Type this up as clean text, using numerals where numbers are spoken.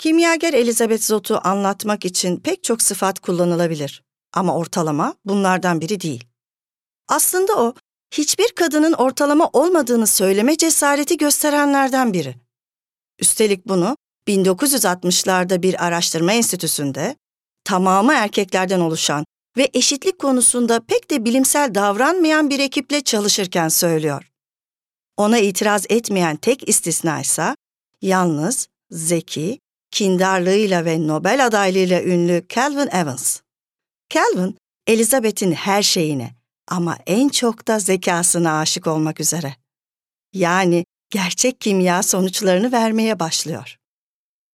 Kimyager Elizabeth Zott'u anlatmak için pek çok sıfat kullanılabilir. Ama ortalama bunlardan biri değil. Aslında o, hiçbir kadının ortalama olmadığını söyleme cesareti gösterenlerden biri. Üstelik bunu 1960'larda bir araştırma enstitüsünde tamamı erkeklerden oluşan ve eşitlik konusunda pek de bilimsel davranmayan bir ekiple çalışırken söylüyor. Ona itiraz etmeyen tek istisna ise yalnız, zeki, kindarlığıyla ve Nobel adaylığıyla ünlü Calvin Evans. Calvin, Elizabeth'in her şeyine ama en çok da zekasına aşık olmak üzere. Yani gerçek kimya sonuçlarını vermeye başlıyor.